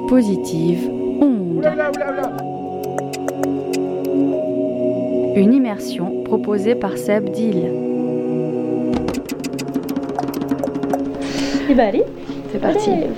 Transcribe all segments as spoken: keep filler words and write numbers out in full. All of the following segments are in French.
Positive Onde. Une immersion proposée par Seb Dill. Et bah allez, c'est parti. Allez.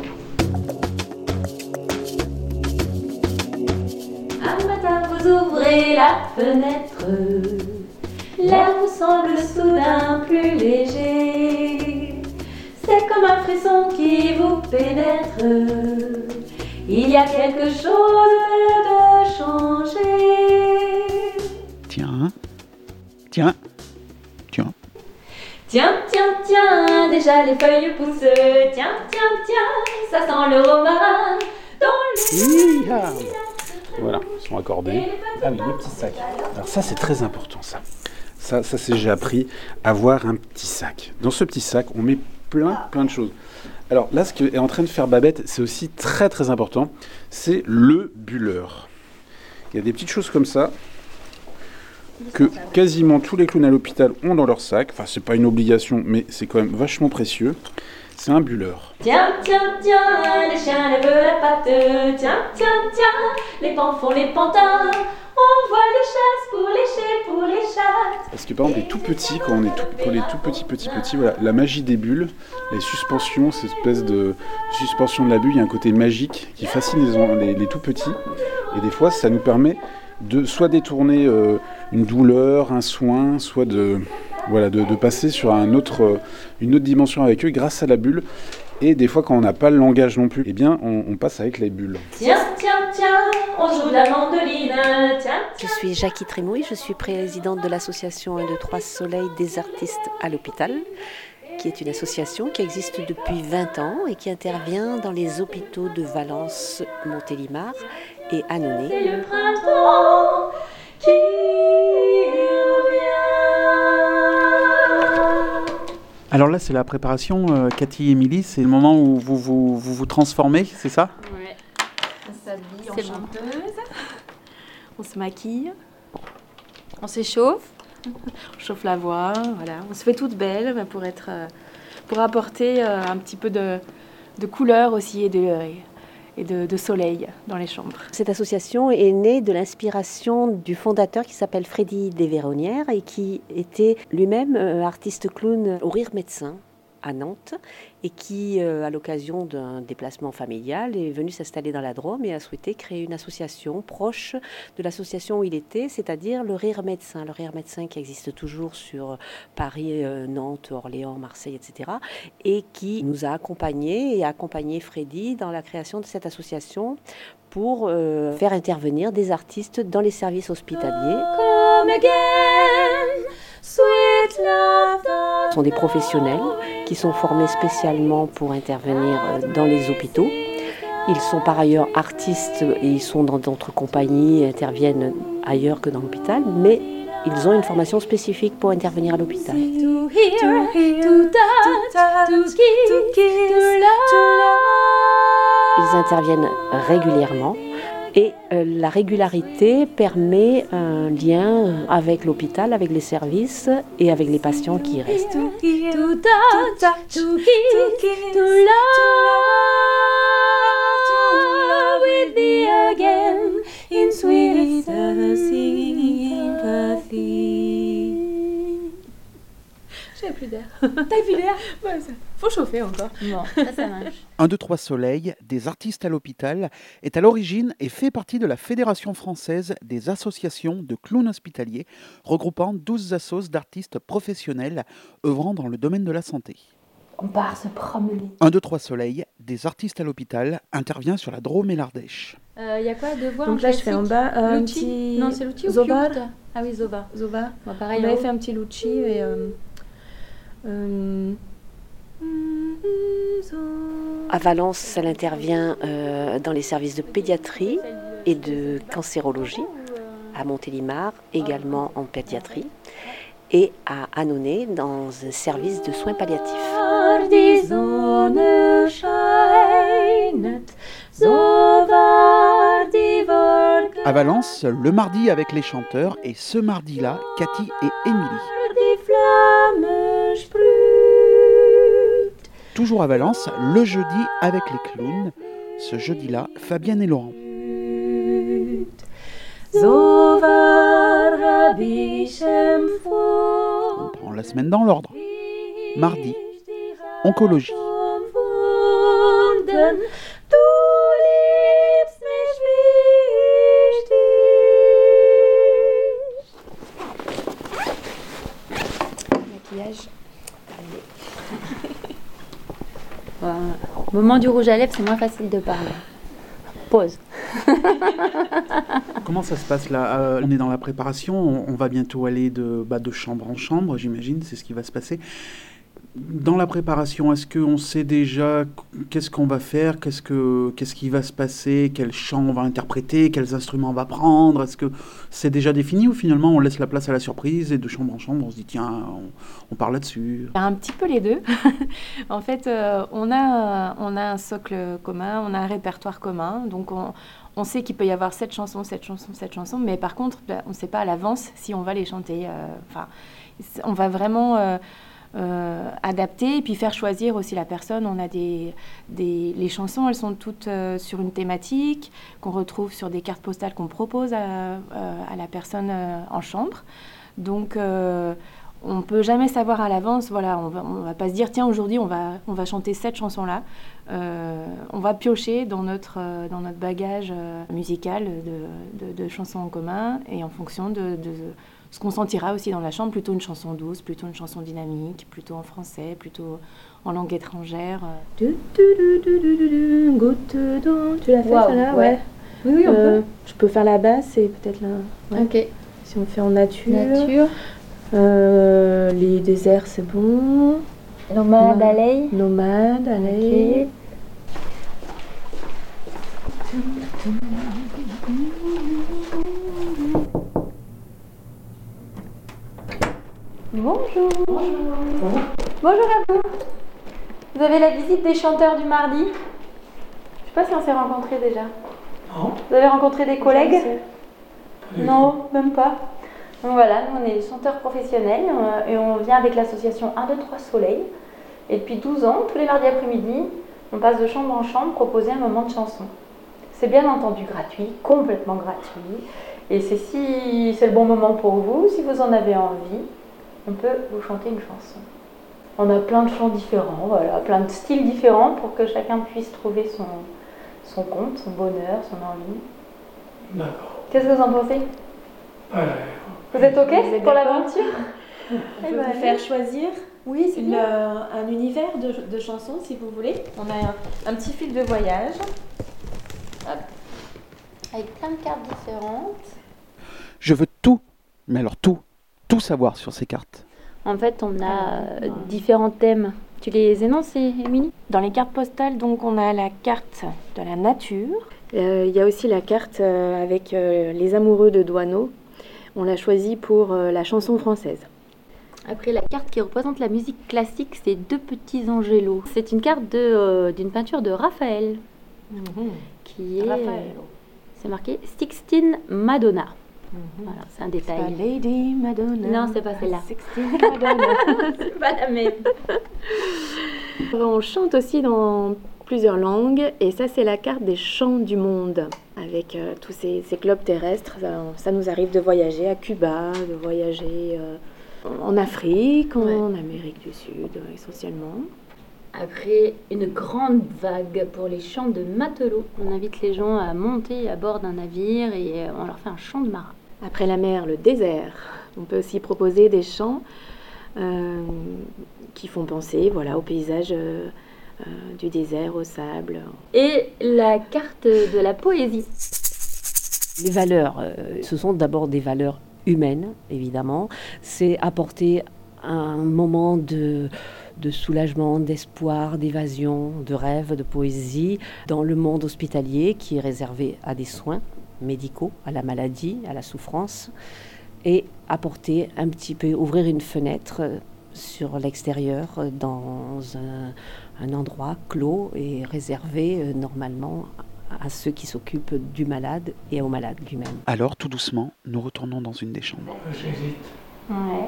Un matin vous ouvrez la fenêtre, l'air vous semble soudain plus léger. C'est comme un frisson qui vous pénètre. Il y a quelque chose de changé. Tiens, tiens, tiens. Tiens, tiens, tiens, déjà les feuilles poussent. Tiens, tiens, tiens, ça sent le romarin dans le... Hi-ha. Voilà, ils sont accordés. Ah oui, le petit sac. Alors ça, c'est très important, ça. Ça, ça c'est j'ai appris, avoir un petit sac. Dans ce petit sac, on met plein, plein de choses. Alors là, ce qu'est en train de faire Babette, c'est aussi très, très important. C'est le bulleur. Il y a des petites choses comme ça que quasiment tous les clowns à l'hôpital ont dans leur sac. Enfin, c'est pas une obligation, mais c'est quand même vachement précieux. C'est un bulleur. Tiens, tiens, tiens, les chiens lèvent la patte. Tiens, tiens, tiens, les pans font les pantins. On voit les chasses pour lécher, pour les chattes. Parce que par exemple, les tout petits, quand on est tout, quand on est tout petit, petit, petit, voilà, la magie des bulles, les suspensions, cette espèce de suspension de la bulle, il y a un côté magique qui fascine les, les, les tout petits. Et des fois, ça nous permet de soit détourner euh, une douleur, un soin, soit de, voilà, de, de passer sur un autre, une autre dimension avec eux grâce à la bulle. Et des fois, quand on n'a pas le langage non plus, eh bien, on, on passe avec les bulles. Tiens, tiens, tiens, on joue de la mandoline. Tiens, tiens. Je suis Jackie Trémouille, je suis présidente de l'association un, deux, trois Soleil des artistes à l'hôpital, qui est une association qui existe depuis vingt ans et qui intervient dans les hôpitaux de Valence, Montélimar et Annonay. C'est le printemps qui revient. Alors là, c'est la préparation, euh, Cathy et Émilie, c'est le moment où vous vous, vous, vous transformez, c'est ça ? Ouais. On s'habille en chanteuse, on se maquille, on s'échauffe, on chauffe la voix, voilà. On se fait toute belle pour, être, pour apporter un petit peu de, de couleur aussi et de... et de, de soleil dans les chambres. Cette association est née de l'inspiration du fondateur qui s'appelle Freddy Desvéronnières et qui était lui-même euh, artiste clown au Rire Médecin à Nantes et qui, euh, à l'occasion d'un déplacement familial, est venu s'installer dans la Drôme et a souhaité créer une association proche de l'association où il était, c'est-à-dire le Rire Médecin. Le Rire Médecin qui existe toujours sur Paris, euh, Nantes, Orléans, Marseille, et cetera et qui nous a accompagnés et a accompagné Freddy dans la création de cette association pour euh, faire intervenir des artistes dans les services hospitaliers. Come again, sweet love. Ce sont des professionnels qui sont formés spécialement pour intervenir dans les hôpitaux. Ils sont par ailleurs artistes et ils sont dans d'autres compagnies et interviennent ailleurs que dans l'hôpital, mais ils ont une formation spécifique pour intervenir à l'hôpital. To hear, to touch, to kiss, to love. Ils interviennent régulièrement et euh, la régularité permet un lien avec l'hôpital, avec les services et avec les patients qui y restent. To hear, to touch, to kiss, to love. With thee again in sweet sympathy. J'avais plus d'air. T'as plus d'air? Ouais, ça... Faut chauffer encore. Bon, ça, ça marche. un, deux, trois Soleil des artistes à l'hôpital est à l'origine et fait partie de la Fédération française des associations de clowns hospitaliers, regroupant douze assos d'artistes professionnels œuvrant dans le domaine de la santé. On part se promener. un, deux, trois Soleil des artistes à l'hôpital intervient sur la Drôme et l'Ardèche. Il euh, y a quoi de voix? Donc là, je fais en bas euh, un Lucci. petit... Non, c'est Lucci ou Zobar. Piucta? Ah oui, Zoba. Zoba. Bon, pareil, On avait en fait haut. un petit Lucci et... Euh, euh, À Valence, elle intervient euh, dans les services de pédiatrie et de cancérologie. À Montélimar, également en pédiatrie. Et à Annonay, dans un service de soins palliatifs. À Valence, le mardi avec les chanteurs et ce mardi-là, Cathy et Émilie. Toujours à Valence, le jeudi avec les clowns, Ce jeudi-là, Fabienne et Laurent. So war hab ich empfunden. On prend la semaine dans l'ordre. Mardi, oncologie. Du liebst mich wichtig. Maquillage. Voilà. Au moment du rouge à lèvres, c'est moins facile de parler. Pause. Comment ça se passe là? Euh, On est dans la préparation, on, on va bientôt aller de, bah, de chambre en chambre, j'imagine, c'est ce qui va se passer. Dans la préparation, est-ce qu'on sait déjà qu'est-ce qu'on va faire, qu'est-ce, que, qu'est-ce qui va se passer, quel chant on va interpréter, quels instruments on va prendre? Est-ce que c'est déjà défini ou finalement on laisse la place à la surprise et de chambre en chambre on se dit tiens, on, on part là-dessus? Un petit peu les deux. En fait, euh, on, a, on a un socle commun, on a un répertoire commun, donc on, on sait qu'il peut y avoir cette chanson, cette chanson, cette chanson, mais par contre, on ne sait pas à l'avance si on va les chanter. Euh, enfin, on va vraiment... Euh, Euh, adapter et puis faire choisir aussi la personne. On a des, des les chansons, elles sont toutes euh, sur une thématique qu'on retrouve sur des cartes postales qu'on propose à, euh, à la personne euh, en chambre. Donc euh, on peut jamais savoir à l'avance. Voilà, on va on va pas se dire tiens aujourd'hui on va on va chanter cette chanson là. Euh, on va piocher dans notre euh, dans notre bagage euh, musical de, de, de chansons en commun et en fonction de, de ce qu'on sentira aussi dans la chambre, plutôt une chanson douce, plutôt une chanson dynamique, plutôt en français, plutôt en langue étrangère. Du, du, du, du, du, du, du, goutte d'eau. Tu l'as fait, Wow, celle-là? ouais. Oui, oui, on Euh, peut. Je peux faire la basse et peut-être la... ouais. Ok. Si on fait en nature. Nature. Euh, les déserts, c'est bon. Nomade, Ouais. allez. Nomade, allez. Bonjour. Bonjour. Bonjour à vous. Vous avez la visite des chanteurs du mardi. Je sais pas si on s'est rencontrés déjà. Non. Vous avez rencontré des collègues? Non, même pas. Donc voilà, nous on est des chanteurs professionnels euh, et on vient avec l'association un, deux, trois Soleil. Et depuis douze ans, tous les mardis après-midi, on passe de chambre en chambre proposer un moment de chanson. C'est bien entendu gratuit, complètement gratuit. Et c'est si c'est le bon moment pour vous, si vous en avez envie, on peut vous chanter une chanson. On a plein de chants différents, voilà, plein de styles différents pour que chacun puisse trouver son, son compte, son bonheur, son envie. D'accord. Qu'est-ce que vous en pensez? Ouais. Vous êtes OK Vous êtes pour d'accord? l'aventure? On Eh peut ben, vous faire choisir Oui, c'est une, bien. euh, un univers de, de chansons, si vous voulez. On a un, un petit fil de voyage. Hop. Avec plein de cartes différentes. Je veux tout, mais alors tout, tout savoir sur ces cartes. En fait, on a euh, différents thèmes. Tu les énonces, Émilie? Dans les cartes postales, donc, on a la carte de la nature. Euh, Il y a aussi la carte euh, avec euh, les amoureux de Douaneau. On l'a choisie pour euh, la chanson française. Après, la carte qui représente la musique classique, c'est Deux petits angélos. C'est une carte de, euh, d'une peinture de Raphaël, qui est... Raffaello. C'est marqué Sixtine Madonna. Voilà, c'est un détail. Pas Lady Madonna. Non, c'est pas celle-là. Sixtine Madonna. C'est pas la même. On chante aussi dans plusieurs langues, et ça, c'est la carte des chants du monde. Avec euh, tous ces, ces globes terrestres, ça, ça nous arrive de voyager à Cuba, de voyager euh, en Afrique, en Ouais. Amérique du Sud, euh, essentiellement. Après une grande vague pour les chants de matelots, on invite les gens à monter à bord d'un navire et euh, on leur fait un chant de marin. Après la mer, le désert. On peut aussi proposer des chants euh, qui font penser, voilà, au paysage euh, euh, du désert, au sable. Et la carte de la poésie. Les valeurs, euh, ce sont d'abord des valeurs humaines, évidemment. C'est apporter un moment de, de soulagement, d'espoir, d'évasion, de rêve, de poésie dans le monde hospitalier qui est réservé à des soins médicaux, à la maladie, à la souffrance, et apporter un petit peu, ouvrir une fenêtre sur l'extérieur dans un, un endroit clos et réservé euh, normalement à ceux qui s'occupent du malade et au malade lui-même. Alors, tout doucement, nous retournons dans une des chambres. J'hésite Ouais.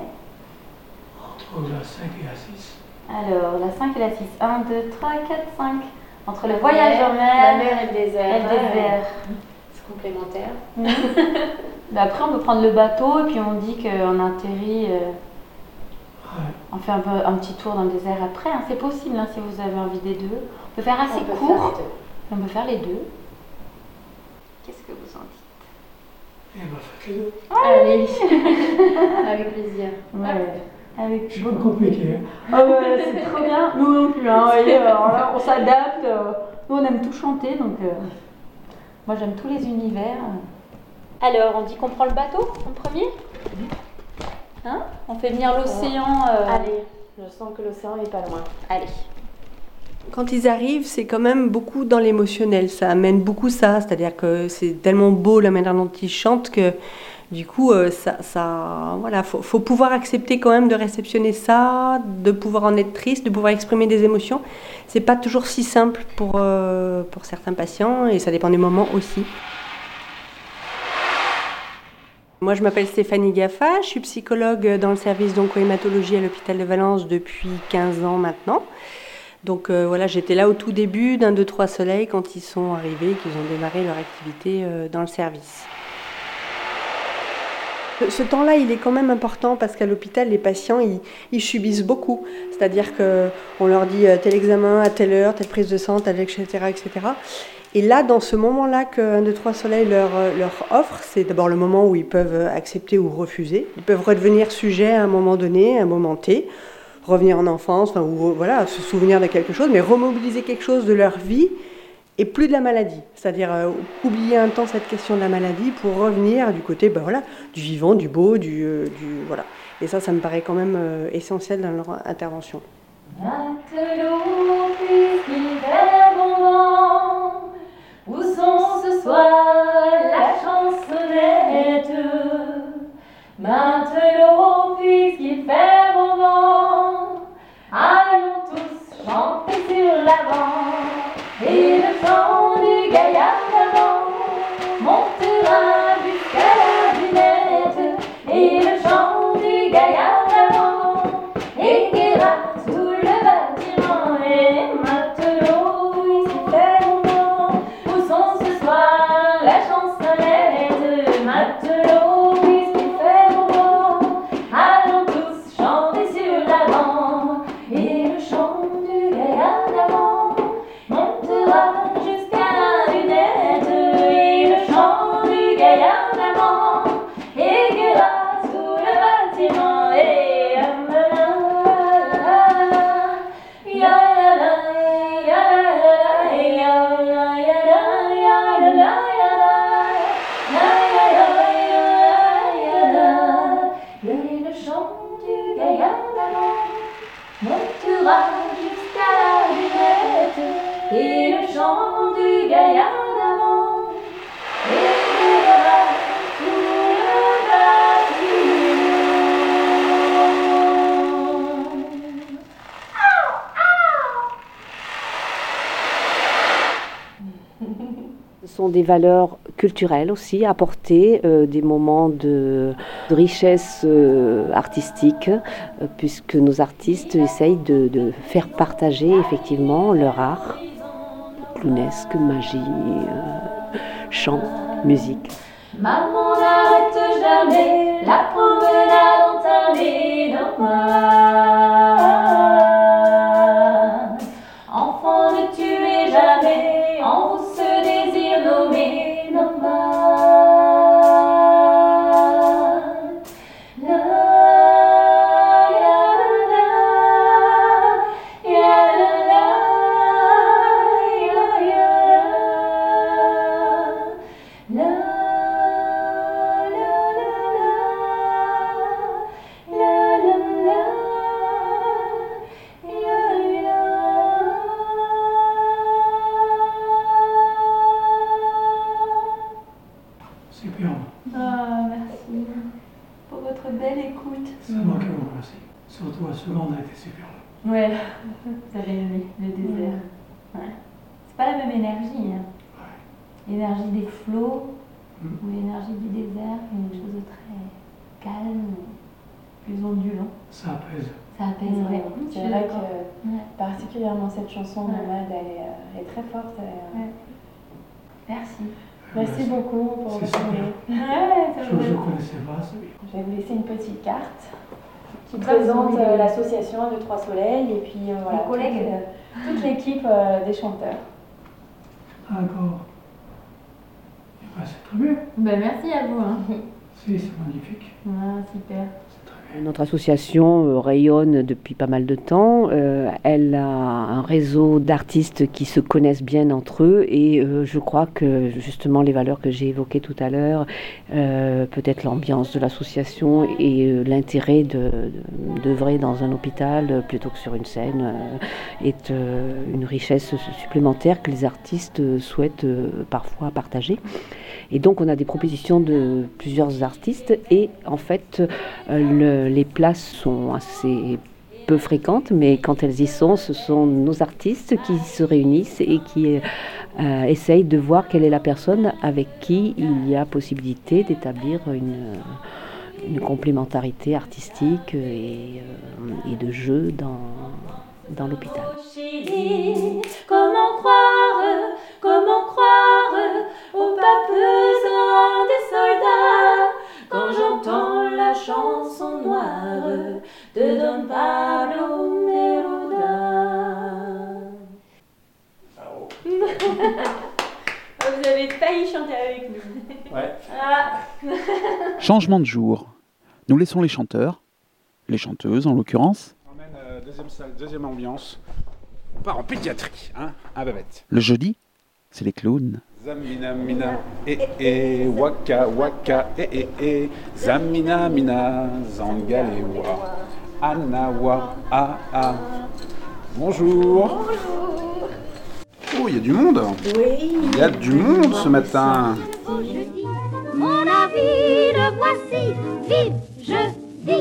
entre la cinq et la six. Alors, la cinq et la six. un, deux, trois, quatre, cinq. Entre le voyage en mer, la mer et le désert. et le désert. C'est complémentaire. Mais après, on peut prendre le bateau et puis on dit qu'on atterrit. Euh, Ouais. on fait un, peu, un petit tour dans le désert après. Hein. C'est possible hein, si vous avez envie des deux. On peut faire assez On peut court. faire les deux. On peut faire les deux. Qu'est-ce que vous en dites? Eh ben, faites les deux. Allez, avec plaisir. Ouais. Avec C'est pas compliqué. Ah ouais, c'est trop bien. Nous non plus, hein, vous voyez, alors là, on s'adapte. euh, Nous, on aime tout chanter, donc euh, moi, j'aime tous les univers. Alors, on dit qu'on prend le bateau en premier hein? On fait venir l'océan. Euh... Allez, je sens que l'océan est pas loin. Allez. Quand ils arrivent, c'est quand même beaucoup dans l'émotionnel. Ça amène beaucoup ça. C'est-à-dire que c'est tellement beau la manière dont ils chantent que du coup, euh, ça, ça, voilà, faut, faut pouvoir accepter quand même de réceptionner ça, de pouvoir en être triste, de pouvoir exprimer des émotions. C'est pas toujours si simple pour, euh, pour certains patients et ça dépend des moments aussi. Moi, je m'appelle Stéphanie Gaffa, je suis psychologue dans le service d'oncohématologie à l'hôpital de Valence depuis quinze ans maintenant. Donc euh, voilà, j'étais là au tout début d'un deux trois soleils quand ils sont arrivés, qu'ils ont démarré leur activité euh, dans le service. Ce temps-là, il est quand même important parce qu'à l'hôpital, les patients, ils, ils subissent beaucoup. C'est-à-dire qu'on leur dit tel examen à telle heure, telle prise de sang, telle, et cetera, et cetera. Et là, dans ce moment-là qu'un deux trois soleils leur, leur offre, c'est d'abord le moment où ils peuvent accepter ou refuser. Ils peuvent redevenir sujets à un moment donné, à un moment T, revenir en enfance, enfin, ou voilà, se souvenir de quelque chose, mais remobiliser quelque chose de leur vie et plus de la maladie. C'est-à-dire euh, oublier un temps cette question de la maladie pour revenir du côté ben, voilà, du vivant, du beau, du, euh, du voilà. Et ça, ça me paraît quand même euh, essentiel dans leur intervention. Matelot, puisqu'il fait bon vent, où sont ce soir la chansonnette? Matelot, puisqu'il fait bon vent, allons tous chanter sur l'avant. Et le chant du gaillard d'avant montera jusqu'à la dunette. Et le chant du gaillard d'avant égaiera tout le bâtiment. Et matelot, ici fait bon vent, où sont ce soir la chansonnette? Matelot, ici fait bon vent, allons tous chanter sur l'avant. Et le chant du gaillard d'avant montera jusqu'à la lunette. Et le chant du gaillard d'avant égaiera tout le bâtiment. Et le chant du gaillard d'avant montera jusqu'à la lunette. Et le chant du gaillard d'avant égaiera tout le bâtiment. Ce sont des valeurs culturelles aussi, apporter euh, des moments de, de richesse euh, artistique, euh, puisque nos artistes essayent de, de faire partager effectivement leur art, clownesque, magie, euh, chant, musique. Maman, n'arrête jamais la promenade entamée normal. Enfant, ne tuez jamais en vous ce désir nommé normal. La, ya, la, ya, la, ya, ya, la, la. Superbe. Ah, merci pour votre belle écoute. C'est moi qui vous remercie. Surtout la seconde a été superbe. Ouais, vous avez aimé le désert. Ouais. C'est pas la même énergie. Hein. L'énergie des flots Mm. ou l'énergie du désert, quelque chose de très calme. plus ondulant. Ça apaise. Ça apaise, ouais. C'est vrai que ouais. particulièrement cette chanson ouais. Nomade, elle est, elle est très forte. Elle... Ouais. Merci. Merci ouais, beaucoup pour votre année. Ouais, je ne connaissais pas, c'est bien. Je vais vous laisser une petite carte qui présente euh, l'association un deux trois soleils et puis euh, voilà, toute, euh, toute l'équipe euh, des chanteurs. D'accord. Eh ben, c'est très bien. Ben, merci à vous. Hein. Si, c'est magnifique. Ah, super. Notre association euh, rayonne depuis pas mal de temps. Euh, elle a un réseau d'artistes qui se connaissent bien entre eux et euh, je crois que justement les valeurs que j'ai évoquées tout à l'heure, euh, peut-être l'ambiance de l'association et euh, l'intérêt de, de, d'œuvrer dans un hôpital euh, plutôt que sur une scène euh, est euh, une richesse supplémentaire que les artistes euh, souhaitent euh, parfois partager. Et donc on a des propositions de plusieurs artistes et en fait euh, le, les places sont assez peu fréquentes, mais quand elles y sont, ce sont nos artistes qui se réunissent et qui euh, essayent de voir quelle est la personne avec qui il y a possibilité d'établir une, une complémentarité artistique et, euh, et de jeu dans, dans l'hôpital. Comment croire, comment croire au pas pesant des soldats quand j'entends la chanson noire de Don Pablo Neruda. Vous avez failli chanter avec nous. Ouais. Ah. Changement de jour. Nous laissons les chanteurs, les chanteuses en l'occurrence. On emmène euh, deuxième salle, deuxième ambiance. On part en pédiatrie, hein, à Babette. Le jeudi, c'est les clowns. Zamina mina, eh eh, waka waka, eh eh eh, zamina mina, zangalewa, anawa, ah ah. Bonjour. Bonjour. Oh, il y a du monde. Oui. Il y a du monde ce matin. Mon avis, le voici, vive jeudi.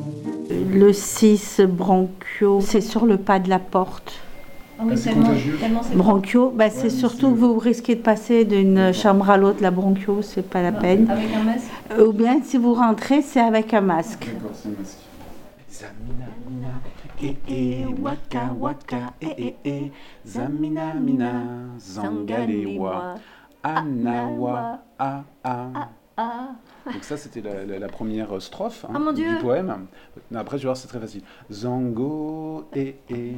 Le six bronchio, c'est sur le pas de la porte. Ah oui, c'est tellement, tellement c'est bronchio, bah, c'est ouais, surtout que vous risquez de passer d'une chambre à l'autre. La bronchio, c'est pas la ah, peine. Avec un masque. Euh, ou bien si vous rentrez, c'est avec un masque. D'accord, c'est un masque. Zamina mina, eh eh, waka waka, eh eh eh, zamina mina, zangalewa, anawa, ah ah. Ah. Donc ça, c'était la, la, la première strophe hein, oh du poème. Après, je vais voir, c'est très facile. Zango, eh, eh,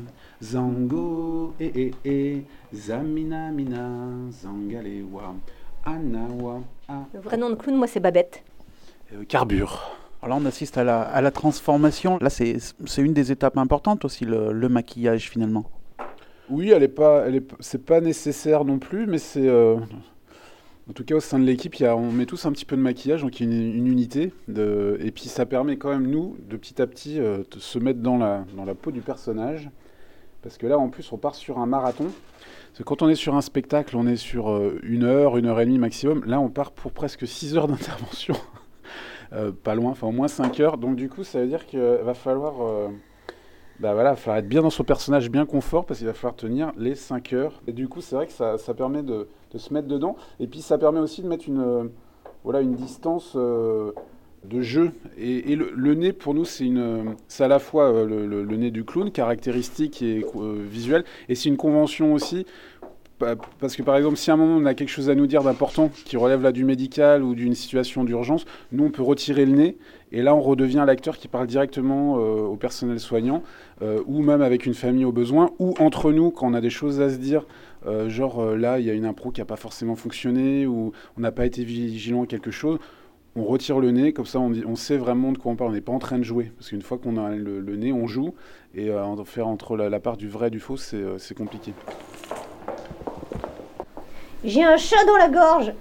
zango, eh, eh, eh, zamina, mina, zangalewa, anawa, ah. Le vrai nom de clown, moi, c'est Babette. Euh, Carbure. Alors là, on assiste à la, à la transformation. Là, c'est, c'est une des étapes importantes aussi, le, le maquillage, finalement. Oui, elle est pas, elle est, c'est pas nécessaire non plus, mais c'est... Euh, En tout cas, au sein de l'équipe, il y a, on met tous un petit peu de maquillage, donc il y a une, une unité. De, et puis ça permet quand même, nous, de petit à petit, euh, de se mettre dans la, dans la peau du personnage. Parce que là, en plus, on part sur un marathon. Parce que quand on est sur un spectacle, on est sur euh, une heure, une heure et demie maximum. Là, on part pour presque six heures d'intervention. euh, pas loin, enfin au moins cinq heures. Donc du coup, ça veut dire qu'il va falloir... Euh, Bah voilà, il va falloir être bien dans son personnage, bien confort, parce qu'il va falloir tenir les cinq heures. Et du coup, c'est vrai que ça, ça permet de, de se mettre dedans. Et puis, ça permet aussi de mettre une, euh, voilà, une distance euh, de jeu. Et, et le, le nez, pour nous, c'est, une, c'est à la fois euh, le, le, le nez du clown, caractéristique et euh, visuel, et c'est une convention aussi. Parce que par exemple, si à un moment on a quelque chose à nous dire d'important qui relève là du médical ou d'une situation d'urgence, nous on peut retirer le nez et là on redevient l'acteur qui parle directement euh, au personnel soignant euh, ou même avec une famille au besoin ou entre nous quand on a des choses à se dire, euh, genre euh, là il y a une impro qui n'a pas forcément fonctionné ou on n'a pas été vigilant à quelque chose. On retire le nez, comme ça on, dit, on sait vraiment de quoi on parle, on n'est pas en train de jouer. Parce qu'une fois qu'on a le, le nez, on joue et euh, faire entre la, la part du vrai et du faux, c'est, euh, c'est compliqué. J'ai un chat dans la gorge.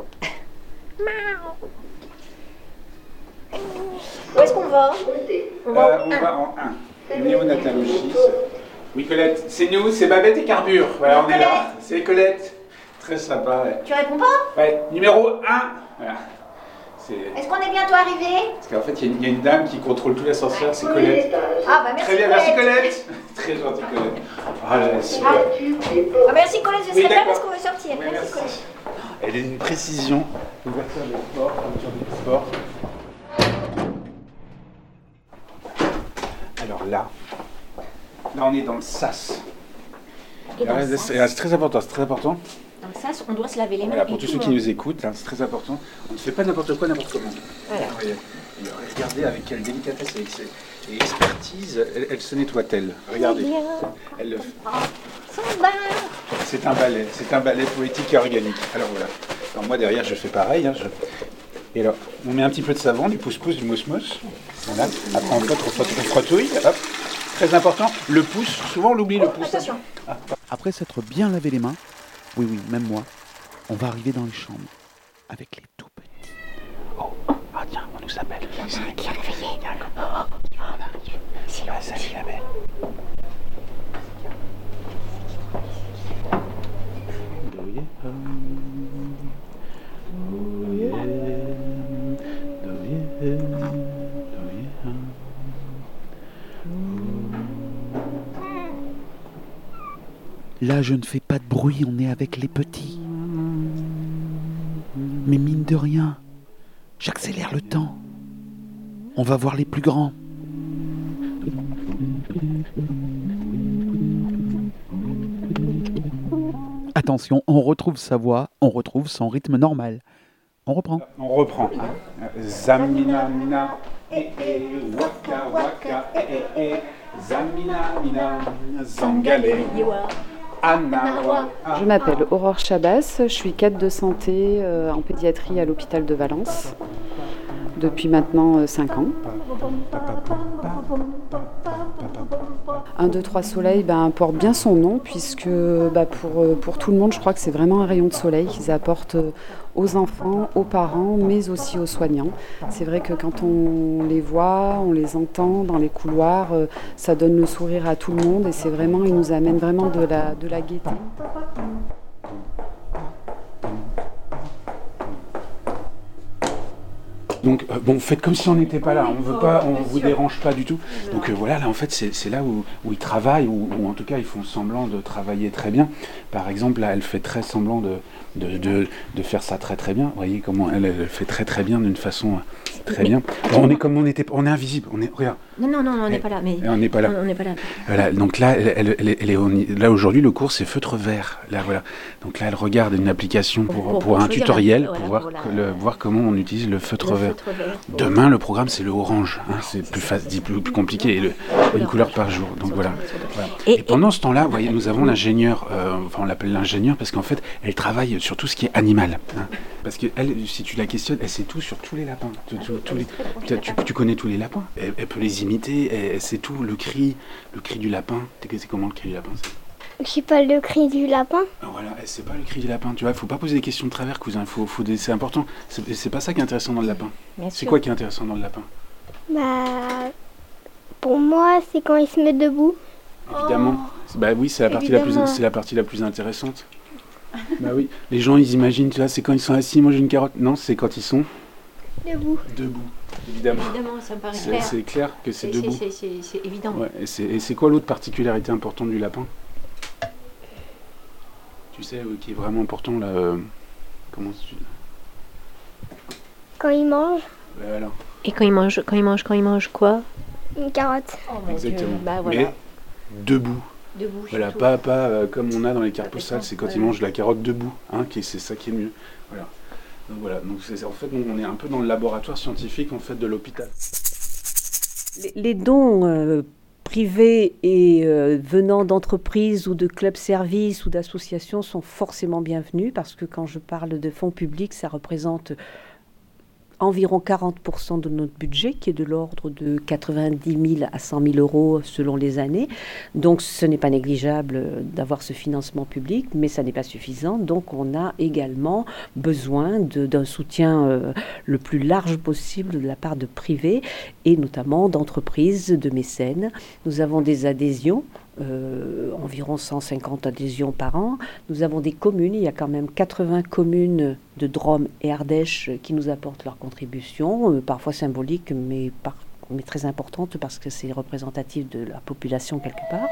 Où est-ce qu'on va? On va, euh, on va en un. Néonatalogie. Oui, Colette. C'est nous, c'est Babette et Carbure. Voilà, on Colette. Est là. C'est Colette. Très sympa. Ouais. Tu réponds pas? Ouais, numéro un. Voilà. C'est... Est-ce qu'on est bientôt arrivé? Parce qu'en fait, il y, y a une dame qui contrôle tous les ascenseurs, c'est Colette. Ah bah merci. Très bien, Colette. merci Colette. Très gentil Colette. Ah là, super. Ah, merci Colette, je serai oui, là parce qu'on veut sortir. Oui, merci, merci Colette. Elle est d'une précision. Ouverture des sports, fermeture des sports. Alors là, là on est dans le sas. Et dans Alors, le c'est, sas. c'est très important, c'est très important. Dans le sas, on doit se laver les mains. Voilà, et pour tous tout ceux le qui monde. nous écoutent, hein, c'est très important. On ne fait pas n'importe quoi, n'importe comment. Voilà. Regardez, regardez avec quelle délicatesse et, et expertise elle, elle se nettoie-t-elle. Regardez. Elle le fait. Son bain. C'est un balai, c'est un balai poétique et organique. Alors voilà. Alors moi derrière je fais pareil. Hein, je... Et alors, on met un petit peu de savon, du pouce-pouce, du mousse-mousse. Voilà. Après on frotte, on frotte, on frottouille. Hop. Très important, le pouce. Souvent on l'oublie, le pouce. Attention. Ah. Après s'être bien lavé les mains, oui, oui, même moi, on va arriver dans les chambres avec les tout petits. Oh, ah tiens, on nous appelle. Qui est réveillé? On arrive. C'est là, salut la belle. Là, je ne fais pas de bruit, on est avec les petits. Mais mine de rien, j'accélère le temps. On va voir les plus grands. Attention, on retrouve sa voix, on retrouve son rythme normal. On reprend. On reprend. Hein. Zamina mina, eh eh, waka waka, eh eh eh, Zamina mina, zangale, anawa. Je m'appelle Aurore Chabas, je suis cadre de santé euh, en pédiatrie à l'hôpital de Valence depuis maintenant cinq ans. un, deux, trois soleil ben, porte bien son nom puisque bah, pour, pour tout le monde, je crois que c'est vraiment un rayon de soleil qu'ils apportent aux enfants, aux parents, mais aussi aux soignants. C'est vrai que quand on les voit, on les entend dans les couloirs, ça donne le sourire à tout le monde et c'est vraiment, ils nous amènent vraiment de la, de la gaieté. Donc euh, bon, faites comme si on n'était pas là, on veut pas, on vous dérange pas du tout. Donc euh, voilà, là en fait c'est, c'est là où, où ils travaillent, ou en tout cas ils font semblant de travailler très bien. Par exemple là, elle fait très semblant de, de, de, de faire ça très très bien. Vous voyez comment elle, elle fait très très bien d'une façon très bien. Bon, on est comme on était, on est invisible, on est regarde. Non non non, on n'est pas là, mais on n'est pas là. On n'est pas là. Voilà, donc là, elle, elle, elle, elle est on, là aujourd'hui le cours c'est feutre vert. Là voilà, donc là elle regarde une application pour, pour, pour, pour un tutoriel, la... pour voilà, voir, voilà. Le, voir comment on utilise le feutre le vert. Feutre vert. Demain le programme c'est le orange, hein, c'est plus facile, plus, plus compliqué, et le, une couleur par jour. Donc voilà. voilà. Et, et pendant ce temps-là, vous voyez, nous avons l'ingénieur, euh, enfin on l'appelle l'ingénieur parce qu'en fait elle travaille sur tout ce qui est animal. Hein, parce que elle, si tu la questionnes, elle sait tout sur tous les lapins. Tout, tout, tous les, tu, tu connais tous les lapins. Elle, elle peut les imiter. Elle, elle sait tout. Le cri, le cri du lapin. C'est comment le cri du lapin? Je sais pas le cri du lapin. Voilà, elle sait pas le cri du lapin. Tu vois, faut pas poser des questions de travers, cousin. Faut, faut des, c'est important. C'est, c'est pas ça qui est intéressant dans le lapin. Bien c'est sûr. Quoi qui est intéressant dans le lapin? Bah, pour moi, c'est quand il se met debout. Évidemment. Oh. Bah oui, c'est la partie la plus, c'est la partie la plus intéressante. Bah oui. Les gens, ils imaginent, tu vois, c'est quand ils sont assis, ils mangent une carotte. Non, c'est quand ils sont debout. Debout. Évidemment. Évidemment, ça me paraît c'est, clair. C'est clair que c'est, c'est debout. C'est, c'est, c'est, c'est évident. Ouais, et, c'est, et c'est quoi l'autre particularité importante du lapin? Tu sais, euh, qui est vraiment important là. Euh, comment tu... Quand il mange. Bah, voilà. Et quand il mange, quand il mange, quand il mange quoi? Une carotte. Oh mon Exactement. Dieu. Bah, voilà. Mais debout. Debout. Voilà, pas, pas euh, comme on a dans les cartes postales, c'est quand voilà. Ils mangent la carotte debout, hein, qui, c'est ça qui est mieux. Voilà. Donc voilà. Donc c'est, en fait, on est un peu dans le laboratoire scientifique en fait de l'hôpital. Les, les dons euh, privés et euh, venant d'entreprises ou de clubs-services ou d'associations sont forcément bienvenus parce que quand je parle de fonds publics, ça représente environ quarante pour cent de notre budget, qui est de l'ordre de quatre-vingt-dix mille à cent mille euros selon les années. Donc ce n'est pas négligeable d'avoir ce financement public, mais ça n'est pas suffisant. Donc on a également besoin de, d'un soutien euh, le plus large possible de la part de privés, et notamment d'entreprises, de mécènes. Nous avons des adhésions. Euh, environ cent cinquante adhésions par an. Nous avons des communes, il y a quand même quatre-vingts communes de Drôme et Ardèche qui nous apportent leur contribution, euh, parfois symbolique, mais, par, mais très importante parce que c'est représentatif de la population quelque part.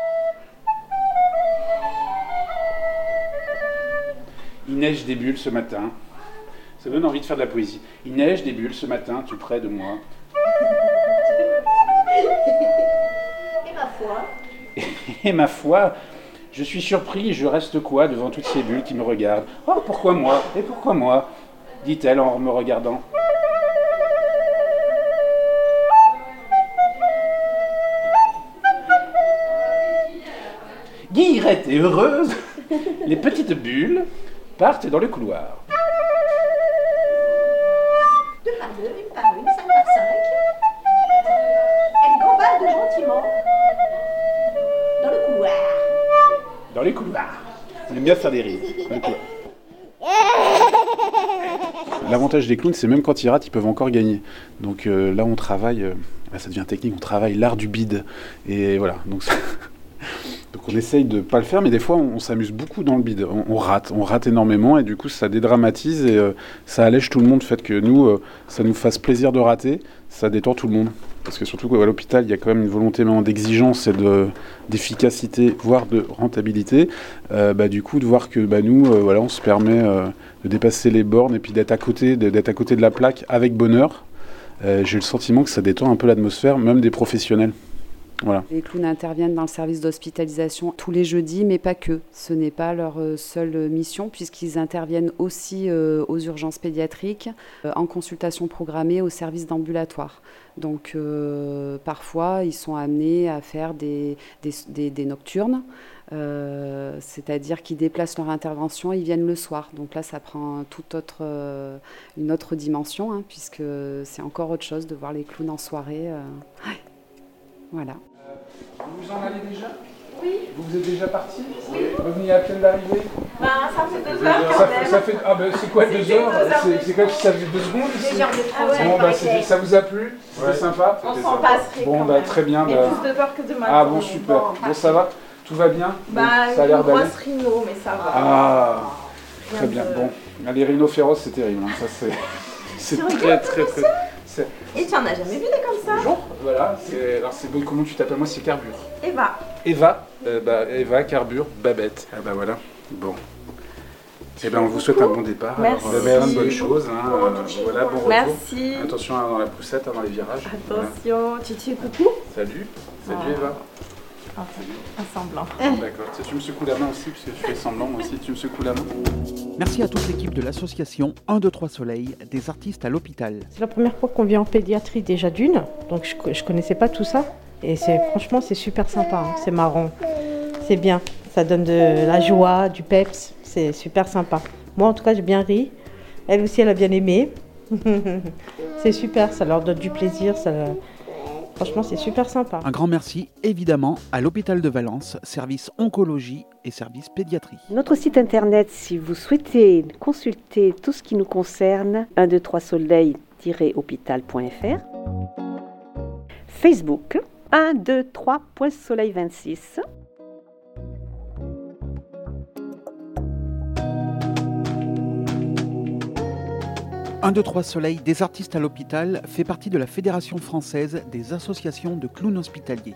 Il neige des bulles ce matin. Ça donne envie de faire de la poésie. Il neige des bulles ce matin, tout près de moi. foi. Et ma foi, je suis surpris, je reste quoi devant toutes ces bulles qui me regardent. Oh, pourquoi moi? Et pourquoi moi? Dit-elle en me regardant. Guillerette est heureuse. Les petites bulles partent dans le couloir. Deux par deux, une par une, cinq par cinq. Elles gambadent gentiment dans le couloir. Dans les couloirs. On aime bien faire des rires. Dans les couloirs. L'avantage des clowns, c'est même quand ils ratent, ils peuvent encore gagner. Donc euh, là, on travaille, euh, là, ça devient technique, on travaille l'art du bide. Et voilà, donc, ça... donc on essaye de pas le faire, mais des fois, on, on s'amuse beaucoup dans le bide. On, on rate, on rate énormément, et du coup, ça dédramatise, et euh, ça allège tout le monde. Le fait que nous, euh, ça nous fasse plaisir de rater, ça détend tout le monde. Parce que surtout qu'à l'hôpital, il y a quand même une volonté maintenant d'exigence et de, d'efficacité, voire de rentabilité. Euh, bah, du coup, de voir que bah, nous, euh, voilà, on se permet euh, de dépasser les bornes et puis d'être à côté, d'être à côté de la plaque avec bonheur. Euh, j'ai le sentiment que ça détend un peu l'atmosphère, même des professionnels. Voilà. Les clowns interviennent dans le service d'hospitalisation tous les jeudis, mais pas que. Ce n'est pas leur seule mission, puisqu'ils interviennent aussi euh, aux urgences pédiatriques, euh, en consultation programmée au service d'ambulatoire. Donc euh, parfois, ils sont amenés à faire des, des, des, des nocturnes, euh, c'est-à-dire qu'ils déplacent leur intervention, ils viennent le soir. Donc là, ça prend toute autre, euh, une autre dimension, hein, puisque c'est encore autre chose de voir les clowns en soirée. Euh... Ouais. Voilà. Euh, vous vous en allez déjà? Oui. Vous êtes déjà parti? Oui. Vous venez à peine d'arriver? Ben, ça fait deux heures quand ça même. Fait, ça fait, ah ben c'est quoi deux heures? C'est, c'est quoi, ça fait deux secondes ici? Deux heures de travail. Bon, bah, c'est, ça vous a plu? C'était ouais. Sympa? On C'était s'en sympa. passerait Bon, quand bah même. très bien. Mais bah... plus de peur que de matin. Ah bon, super. Bon, bon ça va? Tout va bien? Bah, bon, ça a l'air une d'aller. grosse rhino, mais ça va. Ah, Rien très bien. de... Bon, les rhinos féroces, c'est terrible. Hein. Ça, c'est, c'est très, très, très... C'est... Et tu en as jamais vu des comme ça? Bonjour, voilà. C'est... Alors, c'est bon, comment tu t'appelles? Moi, c'est Carbure. Eva. Eva, euh, bah, Eva, Carbure, Babette. Ah bah voilà. Bon. Eh ben, on vous souhaite un bon départ. Merci. Alors, euh, bonne chose. Hein. Bon euh, voilà, bon retour. Merci. Attention hein, dans la poussette, avant les virages. Attention. Voilà. Tu dis coucou? Salut. Salut Oh. Eva. Oh, un semblant. Bon, d'accord. Tu, sais, tu me secoues la main aussi, parce que je fais semblant moi aussi. Tu me secoues la main. Merci à toute l'équipe de l'association un, deux, trois Soleil, des artistes à l'hôpital. C'est la première fois qu'on vient en pédiatrie déjà d'une, donc je, je connaissais pas tout ça. Et c'est, franchement, c'est super sympa, hein. C'est marrant, c'est bien. Ça donne de la joie, du peps, c'est super sympa. Moi, en tout cas, j'ai bien ri. Elle aussi, elle a bien aimé. C'est super, ça leur donne du plaisir. Ça... Franchement, c'est super sympa. Un grand merci, évidemment, à l'hôpital de Valence, service oncologie et service pédiatrie. Notre site internet, si vous souhaitez consulter tout ce qui nous concerne, un, deux, trois soleil tiret hôpital point f r. Facebook, un, deux, trois soleil vingt-six. un, deux, trois Soleil, des artistes à l'hôpital, fait partie de la Fédération française des associations de clowns hospitaliers.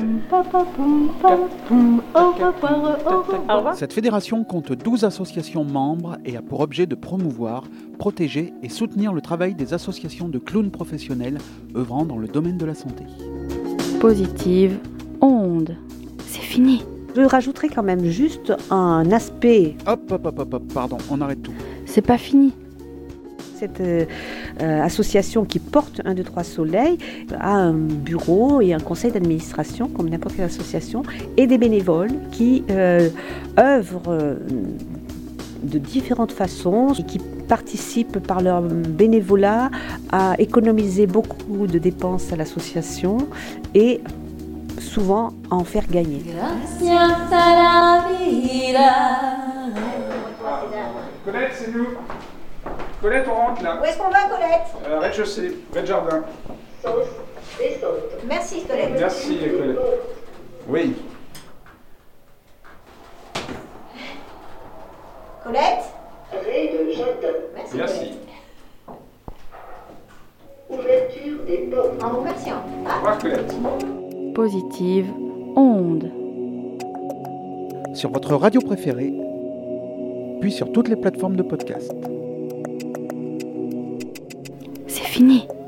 Cette fédération compte douze associations membres et a pour objet de promouvoir, protéger et soutenir le travail des associations de clowns professionnels œuvrant dans le domaine de la santé. Positive onde. C'est fini. Je rajouterai quand même juste un aspect. Hop, hop, hop, hop, hop, pardon, on arrête tout. C'est pas fini. Cette euh, euh, association qui porte un, deux, trois Soleil a un bureau et un conseil d'administration, comme n'importe quelle association, et des bénévoles qui euh, œuvrent euh, de différentes façons et qui participent par leur bénévolat à économiser beaucoup de dépenses à l'association et souvent à en faire gagner. Gracias a la vida. Colette, c'est nous. Colette, on rentre là. Où est-ce qu'on va, Colette? Euh, rez-de-chaussée, rez-de-jardin. Merci, Colette. Merci, Colette. Oui. Colette? Rez-de-jardin. Merci. Merci. Ouverture des portes. En remerciant. Au revoir, Colette. Positive onde. Sur votre radio préférée, puis sur toutes les plateformes de podcast. C'est fini.